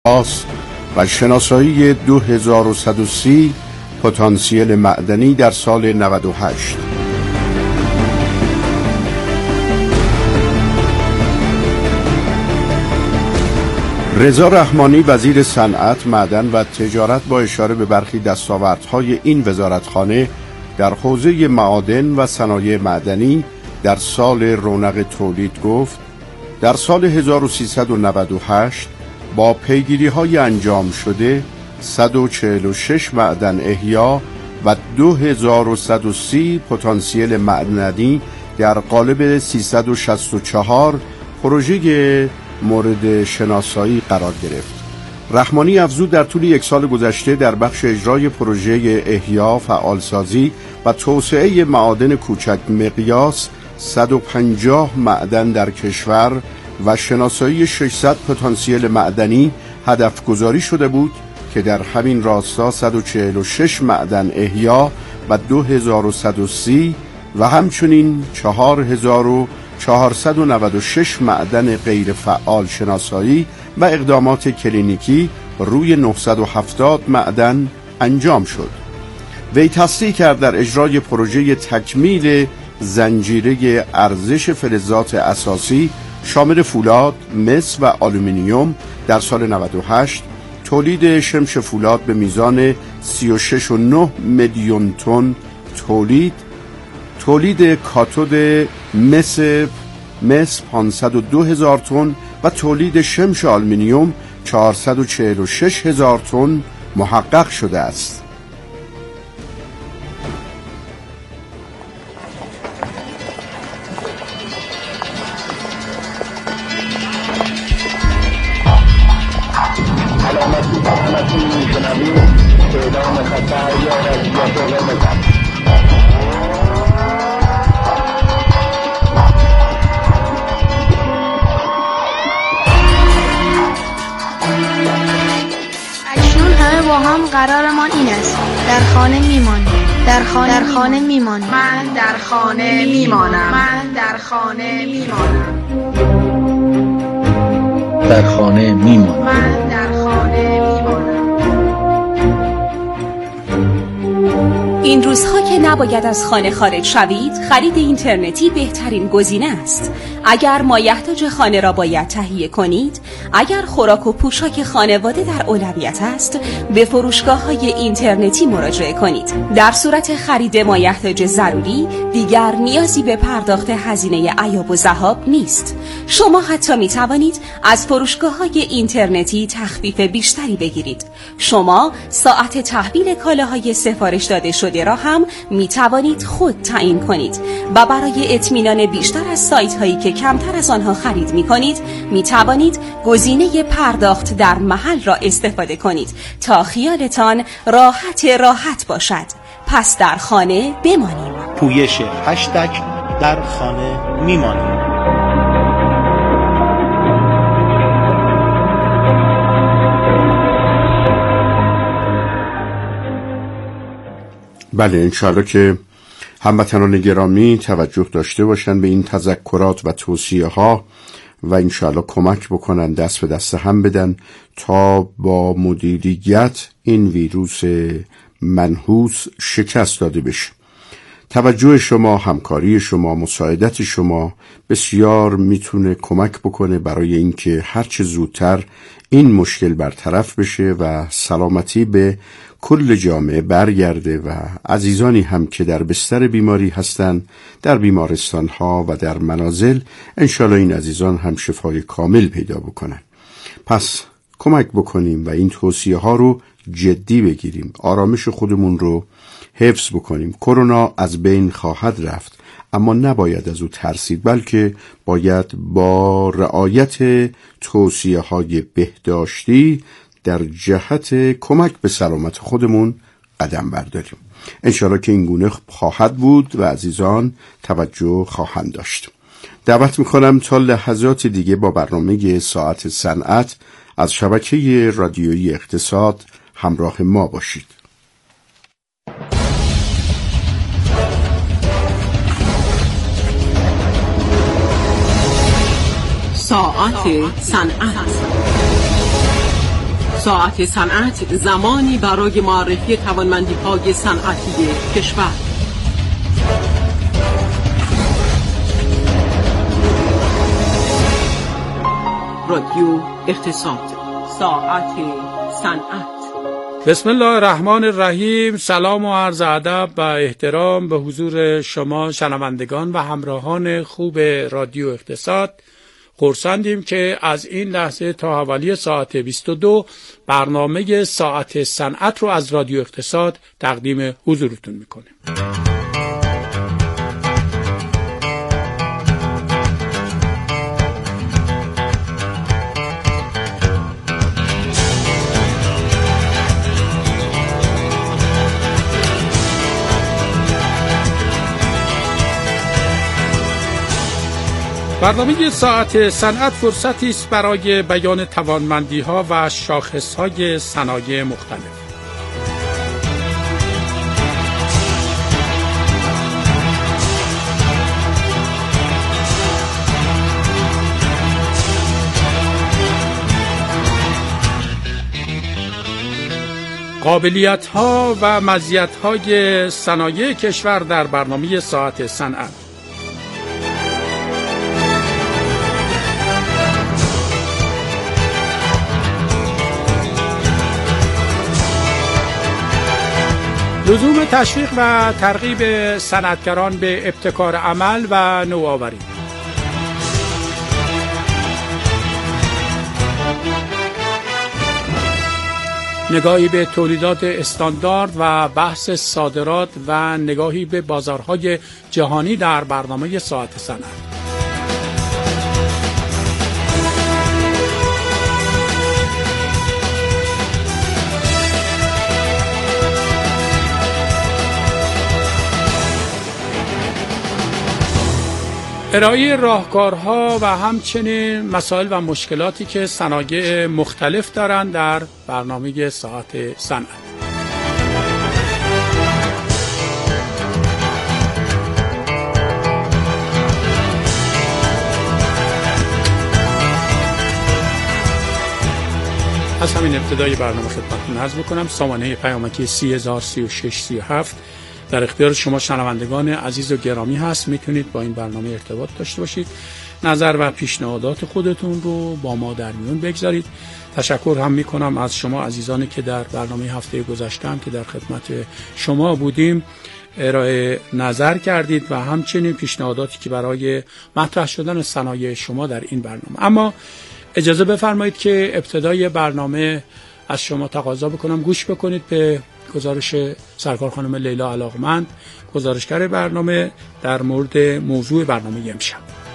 و شناسایی 2130 پتانسیل معدنی در سال 98. رضا رحمانی وزیر صنعت، معدن و تجارت با اشاره به برخی دستاوردهای این وزارتخانه در حوزه معادن و صنایع معدنی در سال رونق تولید گفت: در سال 1398 با پیگیری‌های انجام شده 146 معدن احیا و 2130 پتانسیل معدنی در قالب 364 پروژه مورد شناسایی قرار گرفت. رحمانی افزود در طول یک سال گذشته در بخش اجرای پروژه احیا، فعالسازی و توسعه معادن کوچک مقیاس 150 معدن در کشور و شناسایی 600 پتانسیل معدنی هدف گذاری شده بود که در همین راستا 146 معدن احیا و 2130 و همچنین 4496 معدن غیر فعال شناسایی و اقدامات کلینیکی روی 970 معدن انجام شد. وی تصریح کرد در اجرای پروژه تکمیل زنجیره ارزش فلزات اساسی شامل فولاد، مس و آلومینیوم در سال 98 تولید شمش فولاد به میزان 36.9 میلیون تن تولید کاتود مس 502,000 تن و تولید شمش آلومینیوم 446,000 تن محقق شده است. با هم قرارمان این است: در خانه میمانیم، در خانه میمانیم، من در خانه میمانم، من در خانه میمانم، در خانه میمانم، من در خانه میمانم. این روزها که نباید از خانه خارج شوید، خرید اینترنتی بهترین گزینه است. اگر مایحتاج خانه را باید تهیه کنید، اگر خوراک و پوشاک خانواده در اولویت است، به فروشگاه‌های اینترنتی مراجعه کنید. در صورت خرید مایحتاج ضروری، دیگر نیازی به پرداخت هزینه ایاب و ذهاب نیست. شما حتی می توانید از فروشگاه‌های اینترنتی تخفیف بیشتری بگیرید. شما ساعت تحویل کالاهای سفارش داده شده را هم می توانید خود تعیین کنید و برای اطمینان بیشتر از سایت‌هایی که کمتر از آنها خرید می کنید، می توانید گزینه پرداخت در محل را استفاده کنید تا خیالتان راحت باشد. پس در خانه بمانیم. پویش هشتگ در خانه میمانیم. بله، انشاءالله که هموطنان گرامی توجه داشته باشند به این تذکرات و توصیه ها و انشاءالله کمک بکنن، دست به دست هم بدن تا با مدیریت این ویروس منحوس شکست داده بشه. توجه شما، همکاری شما، مساعدت شما بسیار میتونه کمک بکنه برای اینکه هرچه زودتر این مشکل برطرف بشه و سلامتی به کل جامعه برگرده و عزیزانی هم که در بستر بیماری هستند در بیمارستان ها و در منازل، انشالله این عزیزان هم شفای کامل پیدا بکنن. پس کمک بکنیم و این توصیه ها رو جدی بگیریم، آرامش خودمون رو حفظ بکنیم. کرونا از بین خواهد رفت، اما نباید از او ترسید، بلکه باید با رعایت توصیه های بهداشتی در جهت کمک به سلامت خودمون قدم برداریم. انشاءالله که این گونه خواهد بود و عزیزان توجه خواهند داشت. دعوت میکنم تا لحظات دیگه با برنامه ساعت صنعت از شبکه رادیویی اقتصاد همراه ما باشید. ساعت صنعت ساعت صنعت، زمانی برای معرفی توانمندی‌های صنعتی کشور. رادیو اقتصاد، ساعت صنعت. بسم الله الرحمن الرحیم. سلام و عرض ادب و احترام به حضور شما شنوندگان و همراهان خوب رادیو اقتصاد. خرسندیم که از این لحظه تا حوالی ساعت 22 برنامه ساعت صنعت رو از رادیو اقتصاد تقدیم حضورتون میکنیم. برنامه ساعت صنعت فرصتی است برای بیان توانمندی‌ها و شاخص‌های صنایع مختلف. قابلیت‌ها و مزیت‌های صنایع کشور در برنامه ساعت صنعت. لزوم تشویق و ترغیب صنعتگران به ابتکار عمل و نوآوری. نگاهی به تولیدات استاندارد و بحث صادرات و نگاهی به بازارهای جهانی در برنامه ساعت صنعت. ارائه راهکارها و همچنین مسائل و مشکلاتی که صنایع مختلف دارند در برنامه ساعت صنعت. از همین ابتدای برنامه خدمتتون عرض بکنم سامانه پیامکی 303637 در اختیار شما شنوندگان عزیز و گرامی هست. میتونید با این برنامه ارتباط داشته باشید. نظر و پیشنهادات خودتون رو با ما در میون بگذارید. تشکر هم میکنم از شما عزیزانی که در برنامه هفته گذشته هم که در خدمت شما بودیم ارائه نظر کردید و همچنین پیشنهاداتی که برای مطرح شدن صنایع شما در این برنامه. اما اجازه بفرمایید که ابتدای برنامه از شما تقاضا بکنم گوش بکنید به گزارش سرکار خانم لیلا علاقمند، گزارشگر برنامه، در مورد موضوع برنامه امشب.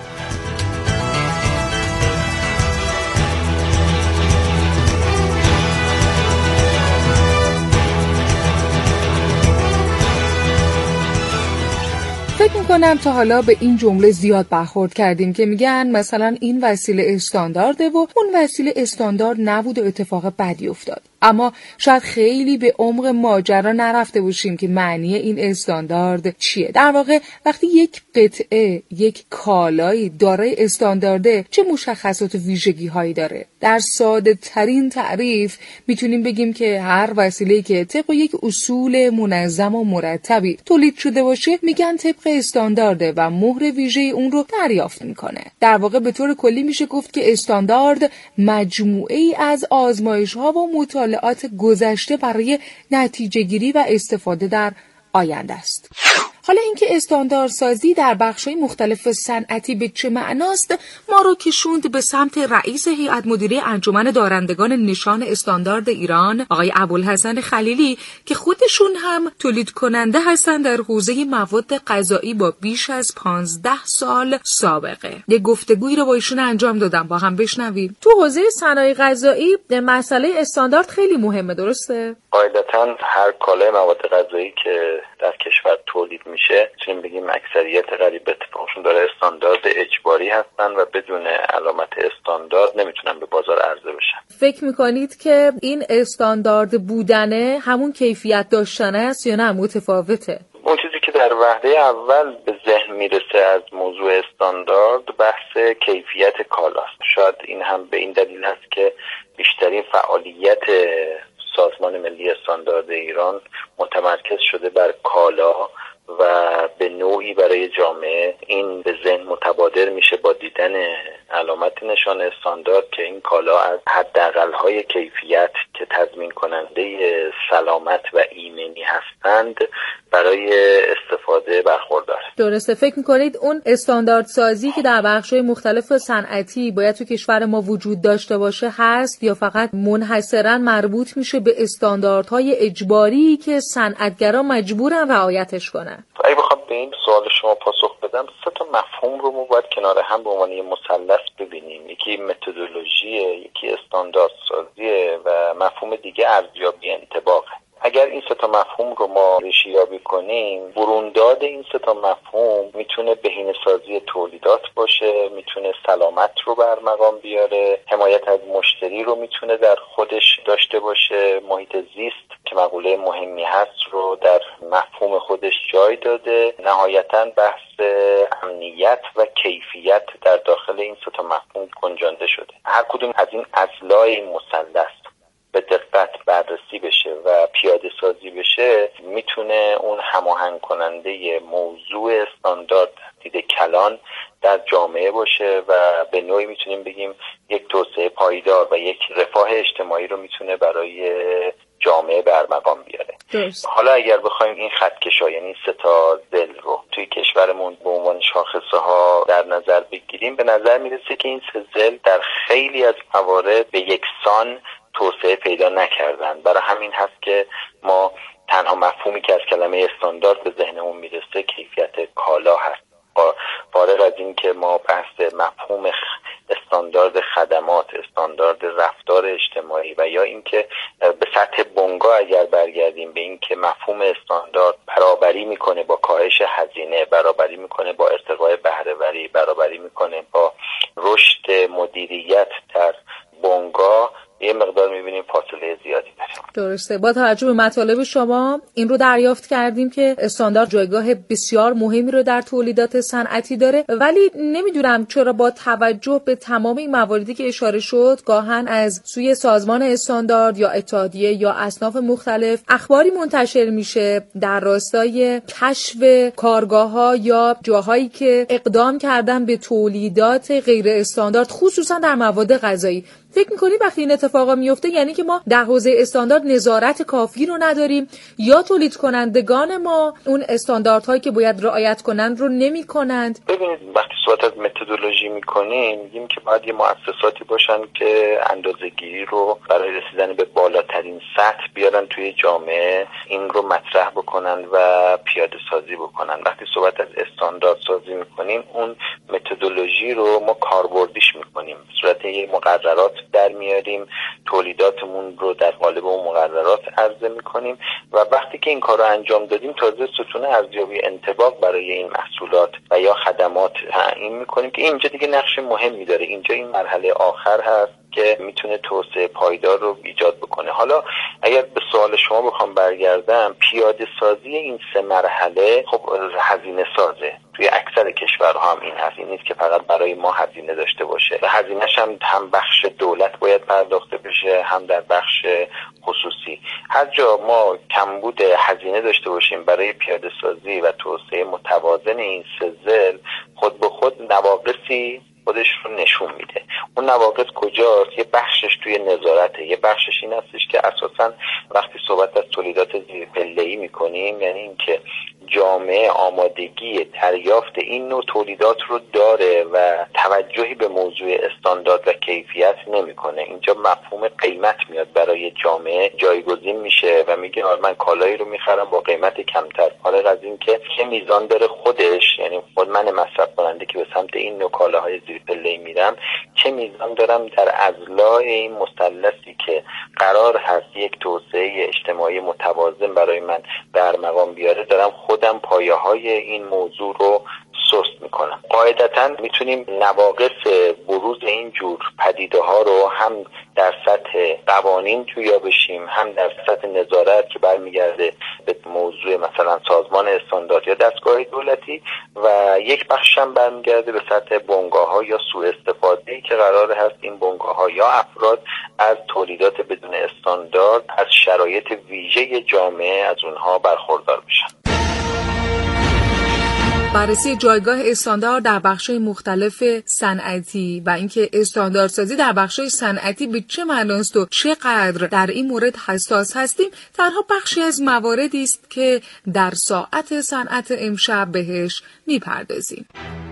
فکر میکنم تا حالا به این جمله زیاد برخورد کردیم که میگن مثلا این وسیله استاندارده و اون وسیله استاندارد نبود و اتفاق بدی افتاد. اما شاید خیلی به عمق ماجرا نرفته باشیم که معنی این استاندارد چیه. در واقع وقتی یک قطعه، یک کالایی دارای استاندارده چه مشخصات و ویژگی هایی داره؟ در ساده ترین تعریف میتونیم بگیم که هر وسیله‌ای که طبق یک اصول منظم و مرتبی تولید شده باشه میگن طبق استاندارده و مهر ویژه اون رو دریافت میکنه. در واقع به طور کلی میشه گفت که استاندارد مجموعه‌ای از آزمایش‌ها و مطالعات گذشته برای نتیجه گیری و استفاده در آینده است. حالا اینکه استانداردسازی در بخش‌های مختلف صنعتی به چه معناست ما رو کشوند به سمت رئیس هیئت مدیره انجمن دارندگان نشان استاندارد ایران آقای ابوالحسن خلیلی که خودشون هم تولید کننده هستن در حوزه مواد غذایی با بیش از 15 سال سابقه. یک گفتگویی رو با ایشون انجام دادم، با هم بشنویم. تو حوزه صنایع غذایی مسئله استاندارد خیلی مهمه، درسته؟ قاعدتاً هر کالای مواد غذایی که در کشور تولید میشه میتونیم بگیم اکثریت قریب به اتفاقشون داره استاندارد اجباری هستن و بدون علامت استاندارد نمیتونن به بازار عرضه بشن. فکر میکنید که این استاندارد بودنه همون کیفیت داشتن است یا نه متفاوته؟ اون چیزی که در وهله اول به ذهن میرسه از موضوع استاندارد بحث کیفیت کالاست. شاید این هم به این دلیل هست که بیشترین فعالیت سازمان ملی استاندارد ایران متمرکز شده بر کالا و به نوعی برای جامعه این به ذهن متبادر میشه با دیدن علامت نشان استاندارد که این کالا از حداقل‌های کیفیت که تضمین کننده سلامت و ایمنی هستند برای استفاده برخوردار. درسته. فکر می‌کنید اون استاندارد سازی که در بخش‌های مختلف صنعتی باید تو کشور ما وجود داشته باشه هست یا فقط منحصراً مربوط میشه به استانداردهای اجباری که صنعتگران مجبورن رعایتش کنن؟ اگه بخوام به این سوال شما پاسخ بدم، 3 تا مفهوم رو ما باید کنار هم به عنوان مثلث ببینیم. یکی متدولوژی، یکی استاندارد سازی و مفهوم دیگه ارزیابی انطباقه. اگر این 3 تا مفهوم رو ما ریشه‌یابی کنیم، برونداد این 3 تا مفهوم میتونه بهینه‌سازی تولیدات باشه، میتونه سلامت رو برمقام بیاره، حمایت از مشتری رو میتونه در خودش داشته باشه، محیط زیست که مقوله مهمی هست رو در مفهوم خودش جای داده، نهایتاً بحث امنیت و کیفیت در داخل این 3 تا مفهوم گنجانده شده. هر کدوم از این اضلاع این مثلث به دقت بررسی بشه و پیاده سازی بشه، میتونه اون هماهنگ کننده موضوع استاندارد دید کلان در جامعه باشه و به نوعی میتونیم بگیم یک توسعه پایدار و یک رفاه اجتماعی رو میتونه برای جامعه برمقام بیاره. درست. حالا اگر بخوایم این خطکشا یعنی 3 تا ذل رو توی کشورمون به عنوان شاخصه ها در نظر بگیریم، به نظر میرسه که این 3 ذل در خیلی از موارد به یکسان توسعه پیدا نکردن. برای همین هست که ما تنها مفهومی که از کلمه استاندارد به ذهنمون میرسه کیفیت کالا هست. فارغ از این که ما بحث مفهوم استاندارد خدمات، استاندارد رفتار اجتماعی و یا اینکه به سطح بنگاه اگر برگردیم به این که مفهوم استاندارد برابری میکنه با کاهش هزینه، برابری میکنه با ارتقای بهره‌وری، برابری میکنه با رشد مدیریت در بنگاه، یه مقدار میبینیم فاصله زیادی داریم. درسته. با توجه به مطالب شما این رو دریافت کردیم که استاندارد جایگاه بسیار مهمی رو در تولیدات صنعتی داره، ولی نمیدونم چرا با توجه به تمام این مواردی که اشاره شد گاهن از سوی سازمان استاندارد یا اتحادیه یا اصناف مختلف اخباری منتشر میشه در راستای کشف کارگاه‌ها یا جاهایی که اقدام کردن به تولیدات غیر استاندارد خصوصا در مواد غذایی. فکر می‌کنی وقتی این اتفاقا میفته یعنی که ما در حوزه استاندارد نظارت کافی رو نداریم یا تولید کنندگان ما اون استانداردهایی که باید رعایت کنند رو نمی‌کنند؟ ببینید وقتی صحبت از متدولوژی می‌کنیم میگیم که باید یه مؤسساتی باشن که اندازه‌گیری رو برای رسیدن به بالاترین سطح بیارن توی جامعه، این رو مطرح بکنن و پیاده سازی بکنن. وقتی صحبت از استاندارد سازی می‌کنیم اون متدولوژی رو ما کاربردیش می‌کنیم، به صورت یه مقررات در میاریم، تولیداتمون رو در قالب اون مقررات عرضه میکنیم و وقتی که این کار رو انجام دادیم تازه ستون ارزیابی انطباق برای این محصولات و یا خدمات تعیین میکنیم که اینجا دیگه نقش مهمی داره. اینجا این مرحله آخر هست که میتونه توسعه پایدار رو ایجاد بکنه. حالا اگر به سوال شما بخوام برگردم، پیاده سازی این 3 مرحله خب هزینه سازه. توی اکثر کشورها هم این هست، این نیست که فقط برای ما هزینه داشته باشه و هزینه‌ش هم بخش دولت باید پرداخته بشه، هم در بخش خصوصی. هر جا ما کمبود هزینه داشته باشیم برای پیاده سازی و توسعه متوازن این 3 ذل، خود به خود نواقصی خودش رو نشون میده. اون نواقص کجاست؟ یه بخشش توی نظارته، یه بخشش این هستش که اساساً وقتی صحبت از تولیدات زیرپله‌ای میکنیم یعنی اینکه جامعه آمادگی دریافت این نوع تولیدات رو داره و توجهی به موضوع استاندارد و کیفیت نمیکنه. اینجا مفهوم قیمت میاد برای جامعه جایگزین میشه و میگه من کالایی رو میخرم با قیمت کمتر، فارغ از این که چه میزان داره خودش، یعنی خود من مصرف کننده که به سمت این نوع کالاهای زیرپله‌ای میرم، چه میزان دارم در اضلاع این مثلثی که قرار هست یک توسعه اجتماعی متوازن برای من در مقام بیاره، دارم خودم پایه‌های این موضوع رو سست میکنن. قاعدتا میتونیم نواقص بروز این جور پدیده ها رو هم در سطح قوانین جویا بشیم، هم در سطح نظارت که برمیگرده به موضوع مثلا سازمان استاندارد یا دستگاه دولتی، و یک بخش هم برمیگرده به سطح بنگاه‌ها یا سوء استفاده‌ای که قرار هست این بنگاه‌ها یا افراد از تولیدات بدون استاندارد از شرایط ویژه جامعه از اونها برخوردار بشن. بررسی جایگاه استاندارد در بخش‌های مختلف صنعتی و اینکه استانداردسازی در بخش‌های صنعتی به چه معناست و چقدر در این مورد حساس هستیم، تنها بخشی از مواردی است که در ساعت صنعت امشب بهش می‌پردازیم.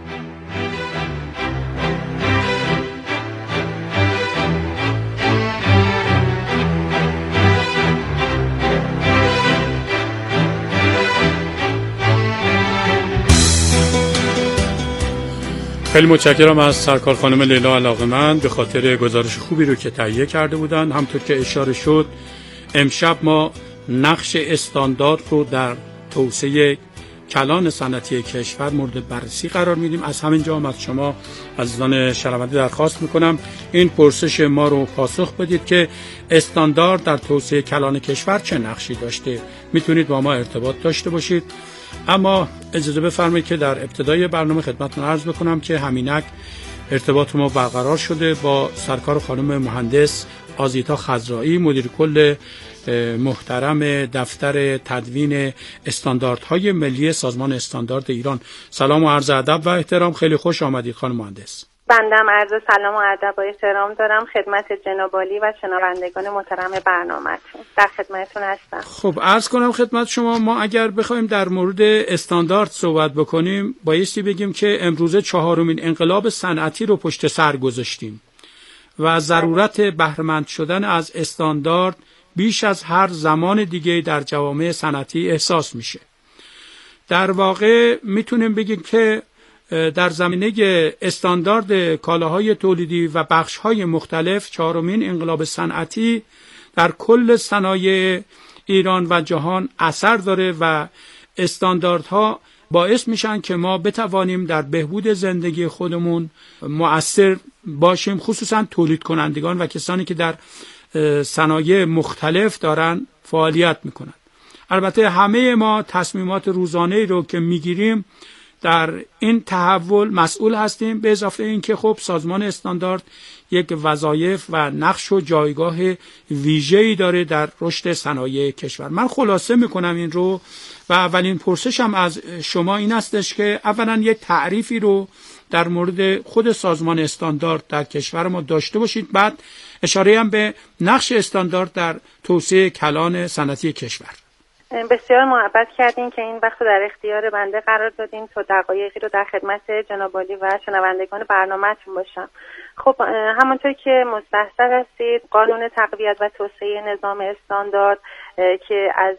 خیلی متشکرم از سرکار خانم لیلا علاقه‌مند به خاطر گزارش خوبی رو که تهیه کرده بودن. همطور که اشاره شد امشب ما نقش استاندارد رو در توسعه کلان صنعتی کشور مورد بررسی قرار میدیم. از همین جا از شما عزیزان شنونده درخواست میکنم این پرسش ما رو پاسخ بدید که استاندارد در توسعه کلان کشور چه نقشی داشته. میتونید با ما ارتباط داشته باشید. اما اجازه بفرمایید که در ابتدای برنامه خدمتتون عرض بکنم که همینک ارتباط ما برقرار شده با سرکار خانم مهندس آزیتا خضرایی، مدیر کل محترم دفتر تدوین استانداردهای ملی سازمان استاندارد ایران. سلام و عرض ادب و احترام. خیلی خوش آمدید خانم مهندس. بندم عرض سلام و ادب و احترام دارم خدمت جناب عالی و شنوندگان محترم برنامه‌تون. در خدمتتون هستم. خب عرض کنم خدمت شما، ما اگر بخوایم در مورد استاندارد صحبت بکنیم بایستی بگیم که امروزه 4مین انقلاب صنعتی رو پشت سر گذاشتیم و ضرورت بهره‌مند شدن از استاندارد بیش از هر زمان دیگه در جوامع صنعتی احساس میشه. در واقع میتونیم بگیم که در زمینه استاندارد کالاهای تولیدی و بخش‌های مختلف 4مین انقلاب صنعتی در کل صنایع ایران و جهان اثر داره و استانداردها باعث میشن که ما بتوانیم در بهبود زندگی خودمون مؤثر باشیم، خصوصا تولید کنندگان و کسانی که در صنایع مختلف دارن فعالیت میکنن. البته همه ما تصمیمات روزانه‌ای رو که میگیریم در این تحول مسئول هستیم، به اضافه اینکه خب سازمان استاندارد یک وظایف و نقش و جایگاه ویژه‌ای داره در رشد صنایع کشور. من خلاصه میکنم این رو و اولین پرسشم از شما این هستش که اولا یک تعریفی رو در مورد خود سازمان استاندارد در کشور ما داشته باشید، بعد اشاره هم به نقش استاندارد در توسعه کلان صنعتی کشور. بسیار محبت کردین که این وقت در اختیار بنده قرار دادین تا دقایقی رو در خدمت جناب عالی و شنوندگان برنامه‌تون باشم. خب همونطور که مستحضر هستید قانون تقویت و توسعه نظام استاندارد که از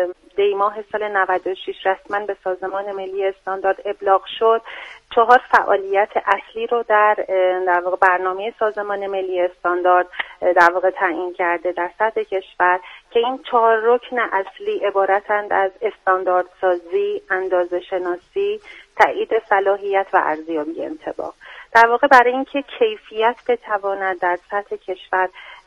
دی ماه سال 96 رسما به سازمان ملی استاندارد ابلاغ شد 4 فعالیت اصلی رو در واقع برنامه سازمان ملی استاندارد در واقع تعیین کرده در سطح کشور که این 4 رکن اصلی عبارتند از استانداردسازی، اندازه‌شناسی، تایید صلاحیت و ارزیابی انطباق. در واقع برای اینکه کیفیت بتواند در سطح کشور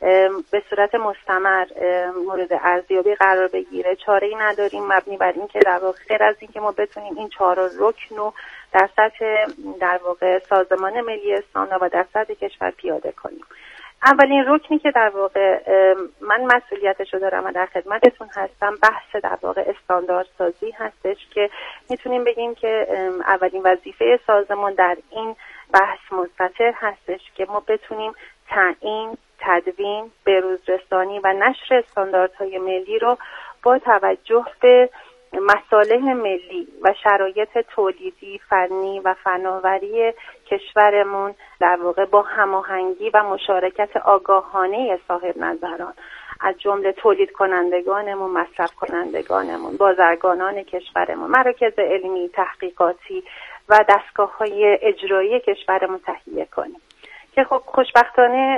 به صورت مستمر مورد ارزیابی قرار بگیره چاره‌ای نداریم مبنی بر اینکه در واقع غیر از اینکه ما بتونیم این 4 رکن رو در سطح در واقع سازمان ملی استاندارد و در سطح کشور پیاده کنیم. اولین رکنی که در واقع من مسئولیتش رو دارم و در خدمتتون هستم بحث در واقع استانداردسازی هستش که میتونیم بگیم که اولین وظیفه سازمان در این بحث مستتر هستش که ما بتونیم تعیین، تدوین، بروزرسانی و نشر استانداردهای ملی رو با توجه به مصالح ملی و شرایط تولیدی، فنی و فناوری کشورمون در واقع با هماهنگی و مشارکت آگاهانه صاحب نظران از جمله تولید کنندگانمون، مصرف کنندگانمون، بازرگانان کشورمون، مراکز علمی، تحقیقاتی و دستگاه‌های اجرایی کشورمون تهیه کنیم. که خب خوشبختانه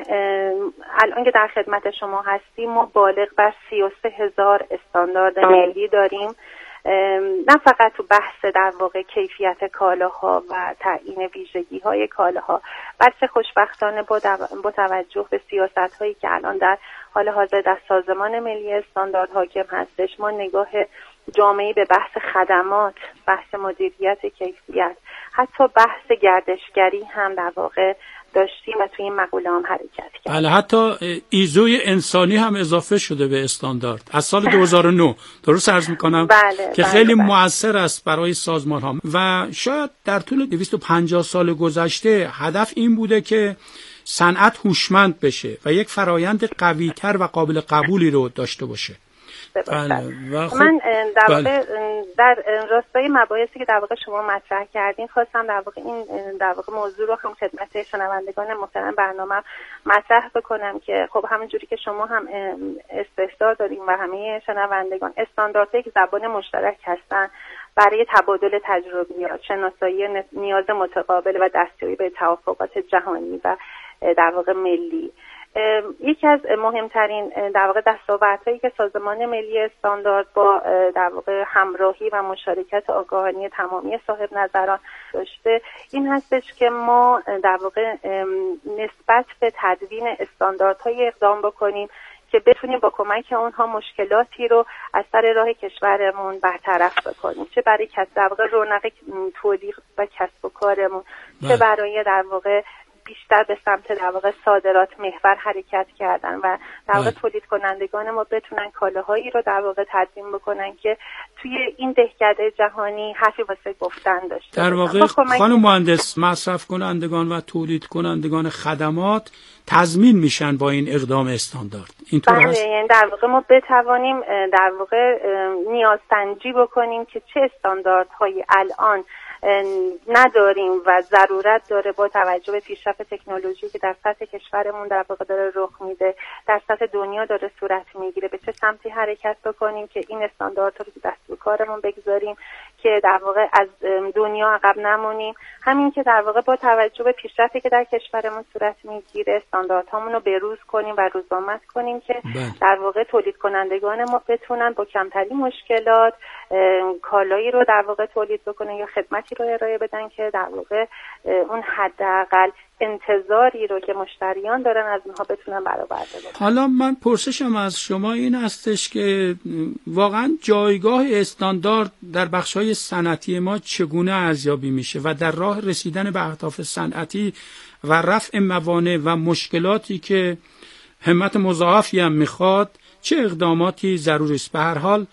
الان که در خدمت شما هستیم ما بالغ بر 33,000 استاندارد ملی داریم نه فقط تو بحث در واقع کیفیت کالاها و تعیین ویژگی‌های کالاها، بلکه خوشبختانه با توجه به سیاست‌هایی که الان در حال حاضر در سازمان ملی استاندارد حاکم هستش، ما نگاه جامعی به بحث خدمات، بحث مدیریت کیفیت، حتی بحث گردشگری هم در واقع داشتیم و توی این مقوله هم حرکت کردیم. بله، حتی ایزوی انسانی هم اضافه شده به استاندارد از سال 2009. درست عرض میکنم؟ بله، که خیلی مؤثر است برای سازمان ها و شاید در طول 250 سال گذشته هدف این بوده که صنعت هوشمند بشه و یک فرایند قوی‌تر و قابل قبولی رو داشته باشه. من در واقع در راستای مباحثی که در واقع شما مطرح کردین خواستم در واقع این در واقع موضوع رو هم خدمت شنوندگان محترم برنامه مطرح بکنم که خب همونجوری که شما هم استحضار دارین و همه شنوندگان، استانداردهایی که زبان مشترک هستن برای تبادل تجربیات، شناسایی نیاز متقابل و دستیابی به توافقات جهانی و در واقع ملی. یکی از مهمترین در واقع دستاوردهایی که سازمان ملی استاندارد با در واقع همراهی و مشارکت آگاهانه تمامی صاحب نظران داشته این هستش که ما در واقع نسبت به تدوین استانداردهای اقدام بکنیم که بتونیم با کمک اونها مشکلاتی رو از سر راه کشورمون برطرف بکنیم، چه برای در واقع رونق تولید و کسب و کارمون، چه برای در واقع بیشتر به سمت در واقع صادرات محور حرکت کردن و در واقع تولید کنندگان ما بتونن کالاهایی رو در واقع تدوین بکنن که توی این دهکده جهانی حرفی واسه گفتن داشته. در واقع خانم مهندس، مصرف کنندگان و تولید کنندگان خدمات تضمین میشن با این اقدام استاندارد. اینطور هست؟ یعنی در واقع ما بتوانیم در واقع نیازسنجی بکنیم که چه استانداردهایی الان نداریم و ضرورت داره با توجه به پیشرفت تکنولوژی که در سطح کشورمون در واقع داره رخ میده، در سطح دنیا داره صورت میگیره، به چه سمتی حرکت بکنیم که این استانداردها رو دست به کارمون بگذاریم که در واقع از دنیا عقب نمونیم. همین که در واقع با توجه به پیشرفتی که در کشورمون صورت میگیره استانداردهامون رو بروز کنیم و روزآمد کنیم که در واقع تولید کنندگان ما بتونن با کمترین مشکلات کالایی رو در واقع تولید بکنن یا خدمتی رو ارائه بدن که در واقع اون حداقل انتظاری رو که مشتریان دارن از اونها بتونن برآورده بکنن. حالا من پرسشم از شما این هستش که واقعا جایگاه استاندارد در بخش‌های صنعتی ما چگونه ارزیابی میشه و در راه رسیدن به اهداف صنعتی و رفع موانع و مشکلاتی که همت مضاعفی هم میخواد چه اقداماتی ضروری است؟ به هر حال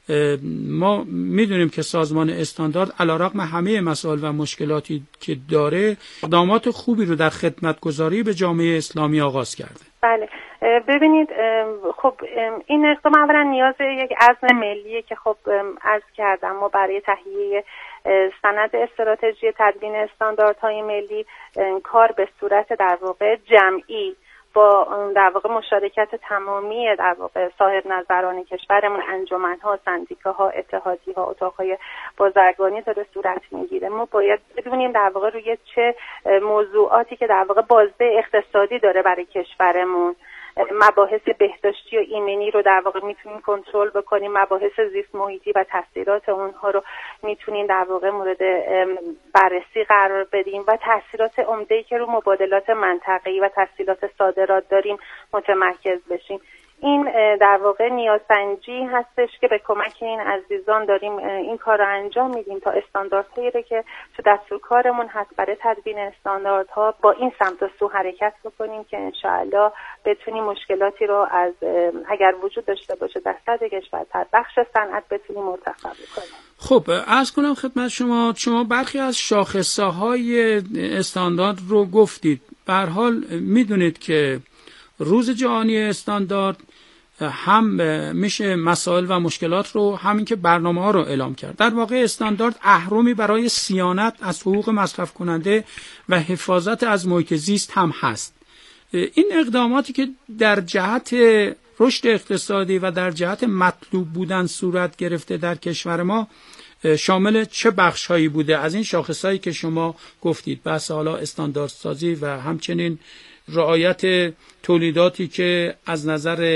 ما میدونیم که سازمان استاندارد علیرغم همه مسائل و مشکلاتی که داره اقدامات خوبی رو در خدمتگزاری به جامعه اسلامی آغاز کرده. بله، ببینید خب این اقدام اولا نیاز یک عزم ملیه که خب عرض کردم ما برای تهیه سند استراتژی تدوین استانداردهای ملی کار به صورت در واقع جمعی با در واقع مشارکت تمامی در واقع صاحب نظران کشورمون، انجمن‌ها، سندیکاها، اتحادیه‌ها، اتاق‌های بازرگانی داره صورت میگیره. ما باید بدونیم در واقع روی چه موضوعاتی که در واقع بازده اقتصادی داره برای کشورمون، مباحث بهداشتی و ایمنی رو در واقع میتونیم کنترل بکنیم، مباحث زیست محیطی و تاثیرات اونها رو میتونیم در واقع مورد بررسی قرار بدیم و تاثیرات عمده‌ای که رو مبادلات منطقه‌ای و تسهیلات صادرات داریم متمرکز بشیم. این در واقع نیازسنجی هستش که به کمک این عزیزان داریم این کار رو انجام میدیم تا استانداردهایی رو که تو دستور کارمون هست برای تدوین استانداردها با این سمت و سو حرکت بکنیم که انشاءالله بتونیم مشکلاتی رو از اگر وجود داشته باشه در سطح کشور در بخش صنعت بتونیم مرتفع بکنیم. خب عرض کنم خدمت شما برخی از شاخصه‌های استاندارد رو گفتید. به هر حال میدونید که روز جهانی استاندارد هم میشه مسائل و مشکلات رو همین که برنامه‌ها رو اعلام کرد. در واقع استاندارد اهرمی برای صیانت از حقوق مصرف کننده و حفاظت از محیط زیست هم هست. این اقداماتی که در جهت رشد اقتصادی و در جهت مطلوب بودن صورت گرفته در کشور ما شامل چه بخش‌هایی بوده از این شاخص‌هایی که شما گفتید؟ بحث حالا استانداردسازی و همچنین رعایت تولیداتی که از نظر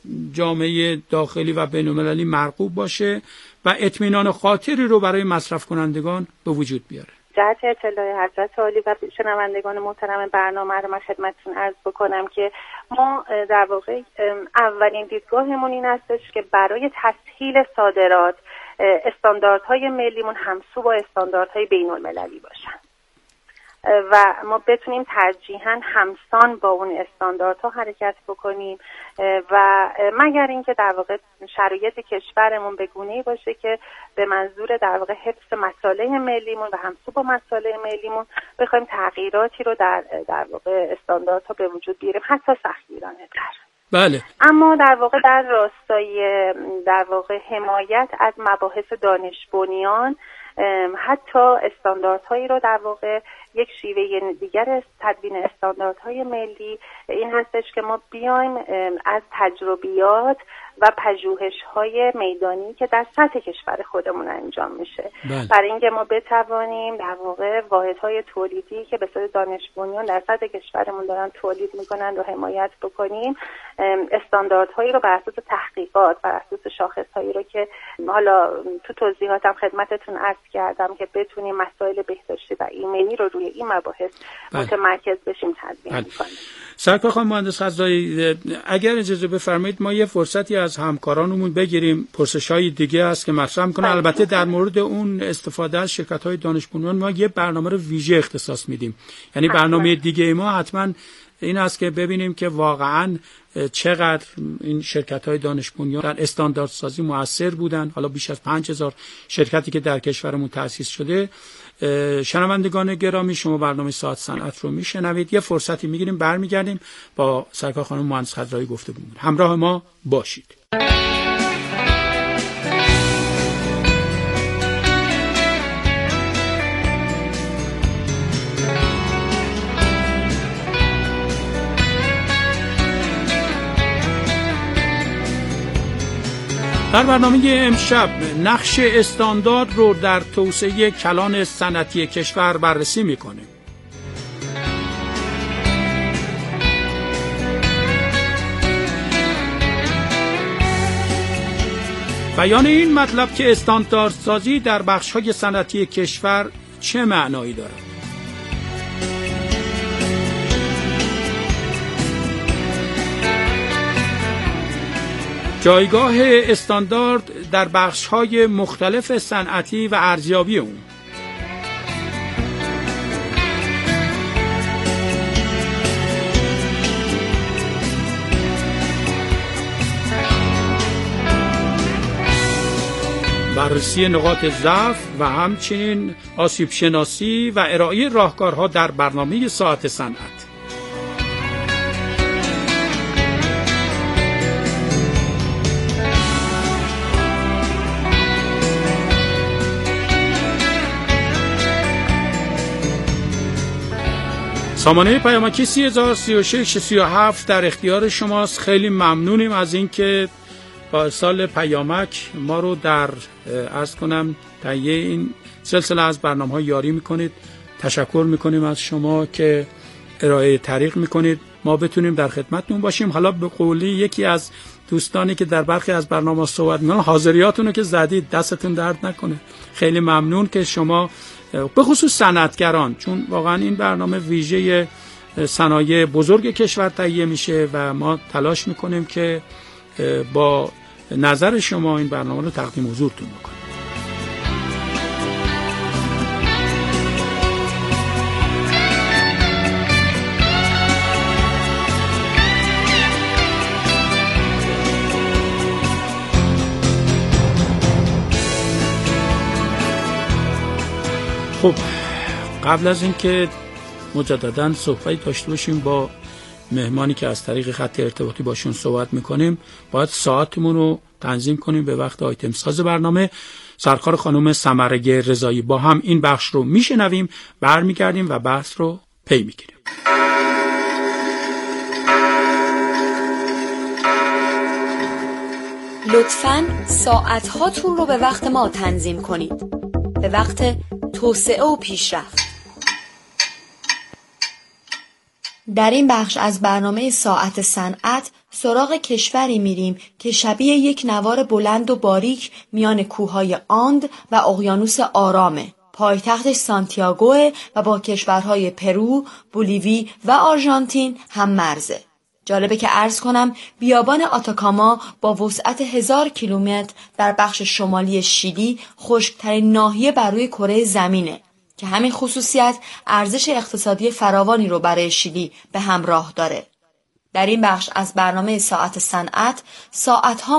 جامعه داخلی و بین‌المللی مرغوب باشه و اطمینان خاطری رو برای مصرف کنندگان به وجود بیاره. جهت اطلاع حضرت عالی و شنوندگان محترم برنامه رو من خدمتتون عرض بکنم که ما در واقع اولین دیدگاهمون این هستش که برای تسهیل صادرات استانداردهای ملیمون همسو با استانداردهای بین‌المللی باشن و ما بتونیم ترجیحاً همسان با اون استانداردها حرکت بکنیم و مگر اینکه در واقع شرایط کشورمون به گونه‌ای باشه که به منظور در واقع حفظ مصالح ملیمون و همسو با مصالح ملیمون بخوایم تغییراتی رو در واقع استانداردها به وجود بیاریم، حتی سختگیرانه تر. بله. اما در واقع در راستای در واقع حمایت از مباحث دانش بنیان حتی استانداردهایی رو در واقع یک شیوه دیگر تدوین استانداردهای ملی این هستش که ما بیایم از تجربیات و پژوهش‌های میدانی که در سطح کشور خودمون انجام میشه برای اینکه ما بتوانیم در واقع واحدهای تولیدی که به صورت دانش بنیان در سطح کشورمون دارن تولید میکنن رو حمایت بکنیم، استانداردهایی رو بر اساس تحقیقات بر اساس شاخصهایی رو که حالا تو توضیحاتم خدمتتون عرض کردم که بتونیم مسائل بهداشتی و ایمنی رو روی این مباحث متمرکز بشیم تدوین کنیم. سرکار خانم مهندس خضرایی، اگر اجازه بفرمایید ما یه فرصتی از همکارانمون بگیریم، پرسش‌های دیگه است که مطرح می‌کنه. البته در مورد اون استفاده از شرکت‌های دانش بنیان ما یه برنامه رو ویژه اختصاص میدیم. یعنی برنامه دیگه ما حتما این است که ببینیم که واقعاً چقدر این شرکت‌های دانش بنیان در استانداردسازی مؤثر بودن. حالا بیش از 5000 شرکتی که در کشورمون تأسیس شده. شنوندگان گرامی، شما برنامه ساعت صنعت رو میشنوید. یه فرصتی میگیریم برمیگردیم با سرکار خانم مهندس خضرایی گفتگو می‌کنیم. همراه ما باشید. در برنامه امشب نقش استاندارد رو در توسعه کلان صنعتی کشور بررسی می‌کنیم. بیان این مطلب که استانداردسازی در بخش‌های صنعتی کشور چه معنایی دارد؟ جایگاه استاندارد در بخش‌های مختلف صنعتی و ارزیابی اون. بررسی نقاط ضعف و همچنین آسیب شناسی و ارائه راهکارها در برنامه ساعت صنعت. سامانه پیامکی 303637 در اختیار شماست. خیلی ممنونیم از اینکه با ارسال پیامک ما رو در عرض کنم تهیه این سلسله از برنامه‌ها یاری میکنید. تشکر میکنیم از شما که ارائه طریق میکنید ما بتونیم در خدمتتون باشیم. حالا به قولی یکی از دوستانی که در برخی از برنامه‌ها صحبت میکنن، حاضریاتون رو که زدید دستتون درد نکنه. خیلی ممنون که شما به خصوص صنعتگران، چون واقعا این برنامه ویژه صنایع بزرگ کشور تهیه میشه و ما تلاش میکنیم که با نظر شما این برنامه رو تقدیم حضورتون بکنیم. خب قبل از اینکه مجددا صحبتی داشته باشیم با مهمانی که از طریق خط ارتباطی باشون صحبت میکنیم، باید ساعتمون رو تنظیم کنیم به وقت آیتم ساز برنامه. سرکار خانم سمرگه رضایی با هم این بخش رو میشنویم، برمیگردیم و بحث رو پی میگیریم. لطفاً ساعت هاتون رو به وقت ما تنظیم کنید، به وقت توسعه و پیشرفت. در این بخش از برنامه ساعت صنعت سراغ کشوری میریم که شبیه یک نوار بلند و باریک میان کوههای آند و اقیانوس آرامه. پایتختش سانتیاگوه و با کشورهای پرو، بولیوی و آرژانتین هم مرزه. جالبه که عرض کنم بیابان آتاکاما با وسعت 1000 کیلومتر در بخش شمالی شیلی خشکترین ناحیه بر روی کره زمینه که همین خصوصیت ارزش اقتصادی فراوانی رو برای شیلی به همراه داره. در این بخش از برنامه ساعت صنعت ساعت‌ها